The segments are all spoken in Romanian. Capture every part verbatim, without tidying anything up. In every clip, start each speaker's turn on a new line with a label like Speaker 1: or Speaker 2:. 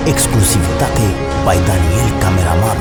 Speaker 1: Exclusivitate by Daniel Cameraman.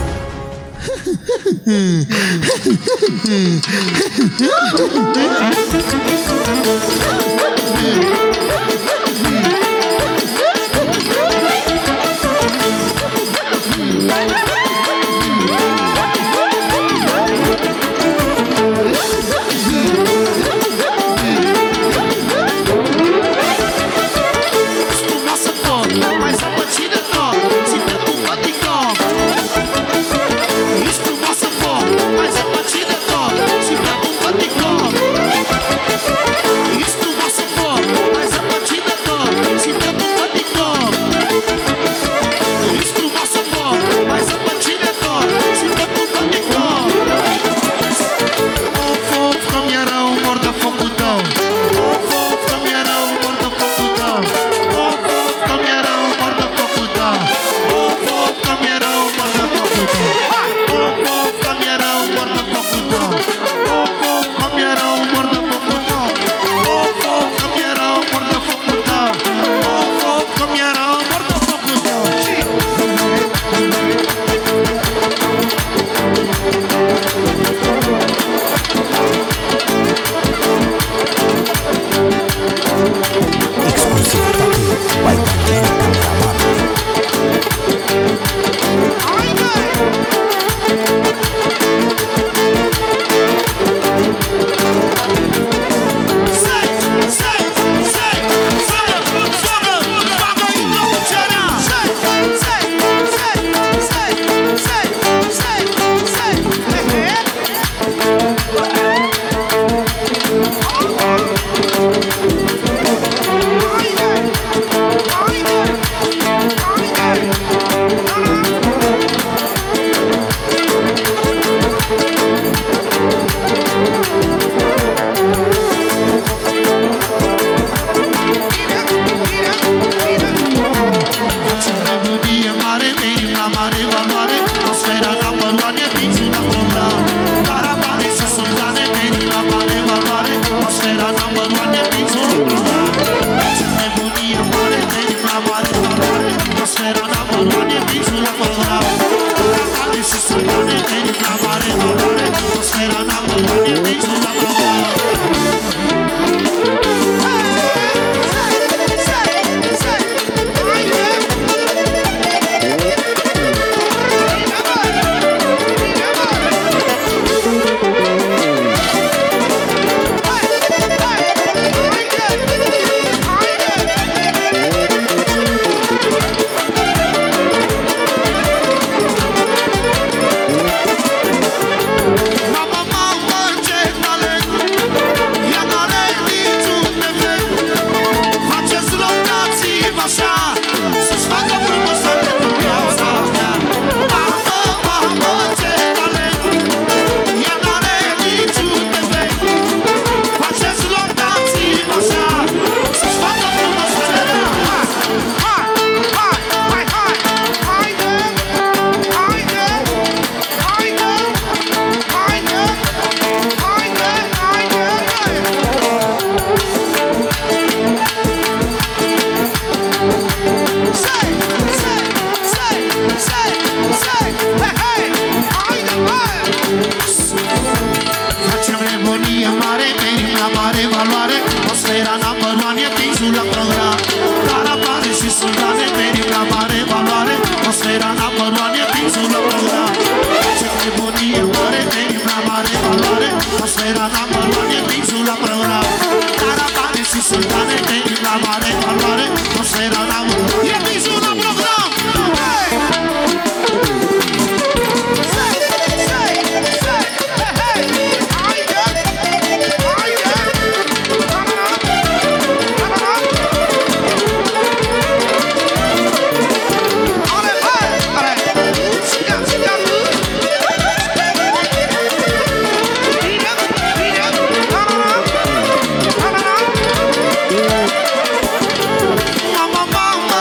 Speaker 2: Mama, mama.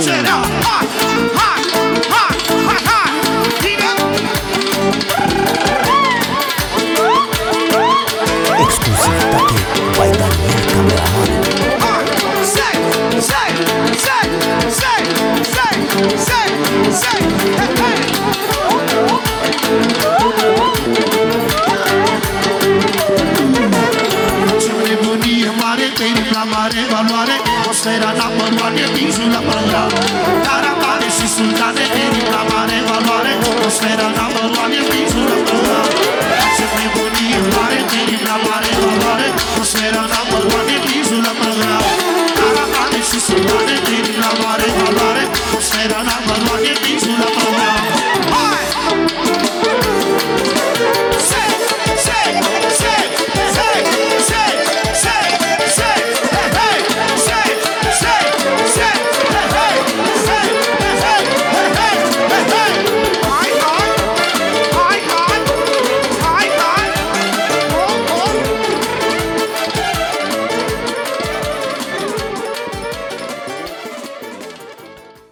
Speaker 2: Trăgerea, hai, hai, hai, hai, hai. Bine.
Speaker 1: Exclusivitate by Daniel Cameramanul.
Speaker 2: Hai, say, say, say, say, say, say, say, hey, hey. Ce nebunie mare, teni la mare valoare, atmosfera la păloare, bizul la pălău. Dar apare și sultane, teni la mare valoare, atmosfera la păloare, bizul la pălău. Ce nebunie mare, teni la mare valoare, atmosfera la păloare, bizul la pălău. Dar apare și sultane, teni la mare valoare, atmosfera la